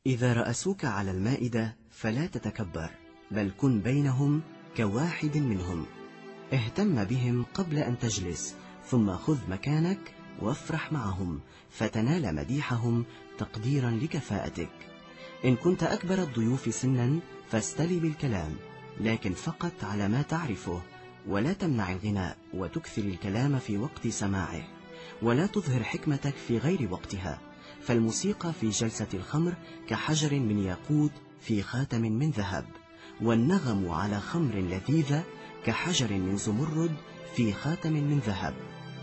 إذا رأسوك على المائدة فلا تتكبر، بل كن بينهم كواحد منهم. اهتم بهم قبل أن تجلس، ثم خذ مكانك وافرح معهم فتنال مديحهم تقديرا لكفاءتك. إن كنت أكبر الضيوف سنا فاستلب الكلام، لكن فقط على ما تعرفه، ولا تمنع الغناء وتكثر الكلام في وقت سماعه، ولا تظهر حكمتك في غير وقتها، فالموسيقى في جلسة الخمر كحجر من ياقوت في خاتم من ذهب، والنغم على خمر لذيذة كحجر من زمرد في خاتم من ذهب.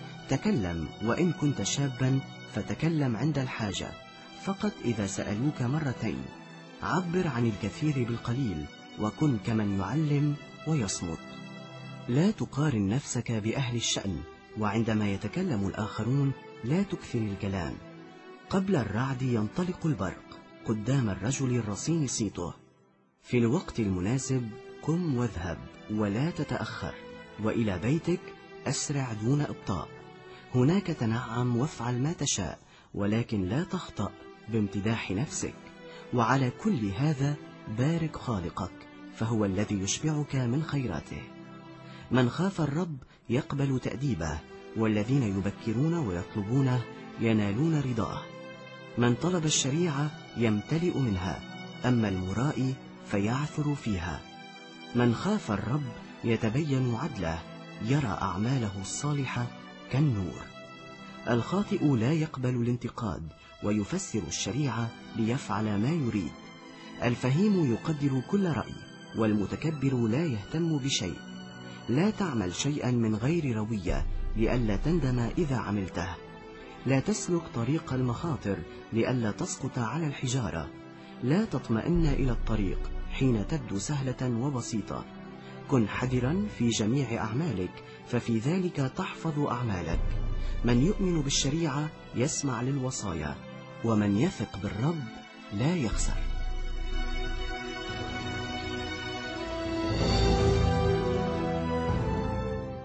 تكلم وإن كنت شابا فتكلم عند الحاجة، فقط إذا سألوك مرتين. عبر عن الكثير بالقليل، وكن كمن يعلم ويصمت. لا تقارن نفسك بأهل الشأن، وعندما يتكلم الآخرون لا تكثر الكلام. قبل الرعد ينطلق البرق، قدام الرجل الرصين صيته. في الوقت المناسب قم واذهب ولا تتأخر، وإلى بيتك أسرع دون إبطاء. هناك تنعم وافعل ما تشاء، ولكن لا تخطأ بامتداح نفسك. وعلى كل هذا بارك خالقك، فهو الذي يشبعك من خيراته. من خاف الرب يقبل تأديبه، والذين يبكرون ويطلبونه ينالون رضاه. من طلب الشريعة يمتلئ منها، أما المرائي فيعثر فيها. من خاف الرب يتبين عدله، يرى أعماله الصالحة كالنور. الخاطئ لا يقبل الانتقاد، ويفسر الشريعة ليفعل ما يريد. الفهيم يقدر كل رأي، والمتكبر لا يهتم بشيء. لا تعمل شيئا من غير روية لئلا تندم إذا عملته. لا تسلك طريق المخاطر لئلا تسقط على الحجارة. لا تطمئن إلى الطريق حين تبدو سهلة وبسيطة. كن حذرا في جميع أعمالك، ففي ذلك تحفظ أعمالك. من يؤمن بالشريعة يسمع للوصايا، ومن يثق بالرب لا يخسر.